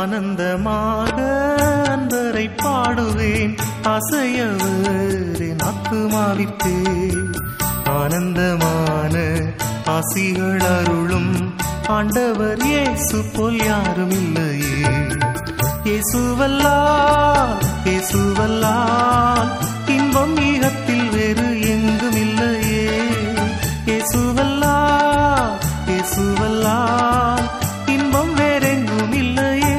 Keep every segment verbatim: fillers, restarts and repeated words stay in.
ஆனந்தமாக அன்பரை பாடுவேன், அசையவர் என் ஆத்துமாவிற்கே. ஆனந்தமான ஆசிகள் அருளும் ஆண்டவர் இயேசு போல் யாரும் இல்லையே. இயேசுவல்லால் இயேசுவல்லால் இன்பம் ஈகத்தில் வேறு எங்கும் இல்லையே. இயேசுவல்லால் இயேசுவல்லால் இன்பம் வேறெங்கும் இல்லையே.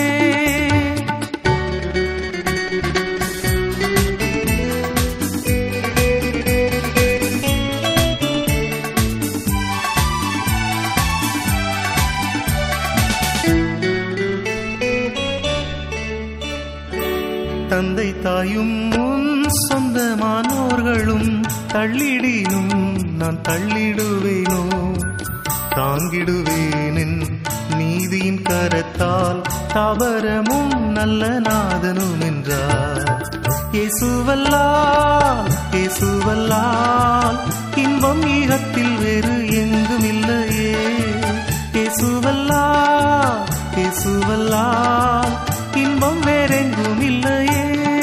தந்தை தாயும் உன் சொந்தமானோர்களும் தள்ளிடினும் நான் தள்ளிடுவேனோ. தாங்கிடுவேனின் நீதியின் கரத்தால் தாவரமும் நல்ல நாதனும் என்றார். இயேசுவல்லால் இயேசுவல்லால் இன்பம் ஈகத்தில் வேறு எங்கும் இல்லையே. இயேசுவல்லால் இயேசுவல்லால் இன்பம் வேறெங்கும் இல்லையே.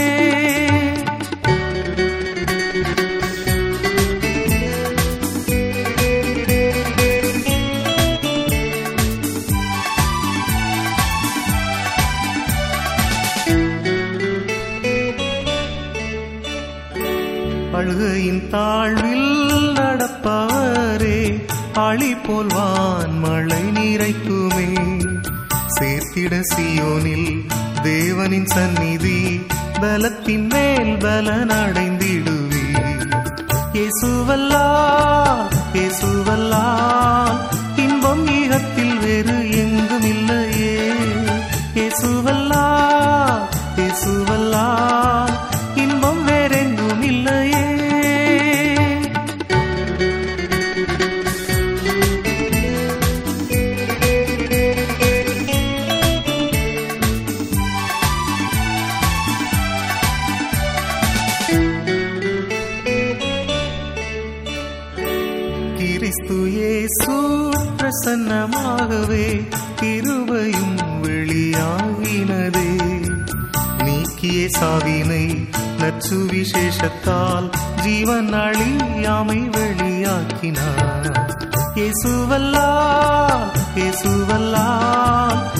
அழுகையின் தாழ்வில் நடப்பவரே, ஆழி போல் வான் மழை நீரைக்குமே. சேர்த்திட சியோனில் தேவனின் சந்நிதி, பலத்தின் மேல் பலன் அடைந்திடுவே. இயேசுவல்லால் இயேசுவல்லால் இன்பம் ஈகத்தில் வேறு எங்கும் இல்லையே. இயேசுவல்லால் இயேசுவல்லால் இன்பம் வேறெங்கும் இல்லையே. கிறிஸ்து இயேசு பிரசன்னமாகவே கிருபையும் வெளியாகினதே. நீக்கிய சாவினை நற்சு விசேஷத்தால் ஜீவன் அழியாமை வெளியாக்கினார். இயேசுவல்லால் இயேசுவல்லால்